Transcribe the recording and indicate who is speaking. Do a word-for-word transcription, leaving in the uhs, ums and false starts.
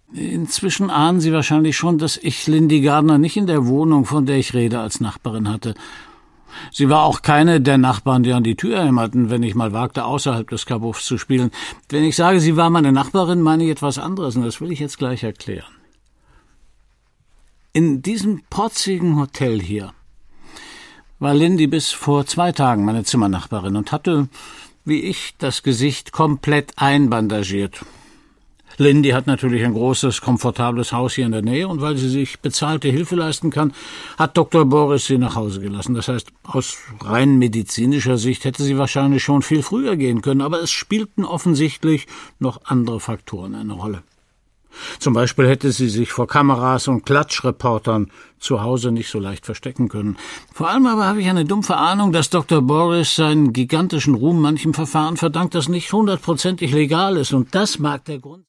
Speaker 1: Inzwischen ahnen Sie wahrscheinlich schon, dass ich Lindy Gardner nicht in der Wohnung, von der ich rede, als Nachbarin hatte. Sie war auch keine der Nachbarn, die an die Tür hämmerten, wenn ich mal wagte, außerhalb des Kabuffs zu spielen. Wenn ich sage, sie war meine Nachbarin, meine ich etwas anderes, und das will ich jetzt gleich erklären. In diesem protzigen Hotel hier war Lindy bis vor zwei Tagen meine Zimmernachbarin und hatte, wie ich, das Gesicht komplett einbandagiert. Lindy hat natürlich ein großes, komfortables Haus hier in der Nähe, und weil sie sich bezahlte Hilfe leisten kann, hat Doktor Boris sie nach Hause gelassen. Das heißt, aus rein medizinischer Sicht hätte sie wahrscheinlich schon viel früher gehen können, aber es spielten offensichtlich noch andere Faktoren eine Rolle. Zum Beispiel hätte sie sich vor Kameras und Klatschreportern zu Hause nicht so leicht verstecken können. Vor allem aber habe ich eine dumpfe Ahnung, dass Doktor Boris seinen gigantischen Ruhm manchem Verfahren verdankt, das nicht hundertprozentig legal ist, und das mag der Grund